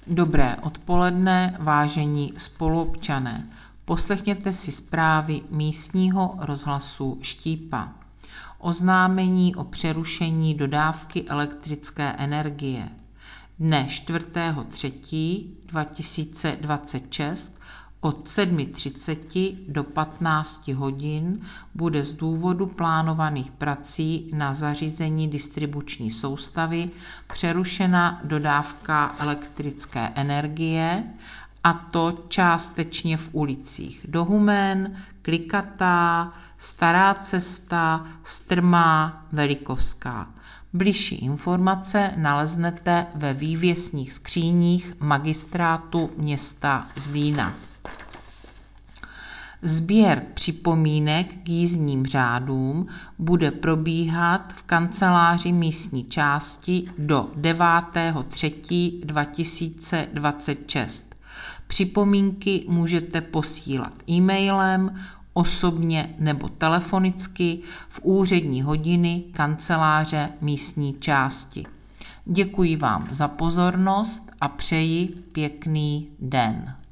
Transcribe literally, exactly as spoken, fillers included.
Dobré odpoledne, vážení spoluobčané. Poslechněte si zprávy místního rozhlasu Štípa. Oznámení o přerušení dodávky elektrické energie. Dne čtvrtého třetího dva tisíce dvacet šest od sedm třicet do patnácti hodin bude z důvodu plánovaných prací na zařízení distribuční soustavy přerušena dodávka elektrické energie, a to částečně v ulicích Dohumen, Klikatá, Stará Cesta, Strmá, Velikovská. Bližší informace naleznete ve vývěsních skříních Magistrátu města Zlína. Sběr připomínek k jízdním řádům bude probíhat v kanceláři místní části do devátého třetího dva tisíce dvacet šest. Připomínky můžete posílat e-mailem, osobně nebo telefonicky v úřední hodiny kanceláře místní části. Děkuji vám za pozornost a přeji pěkný den.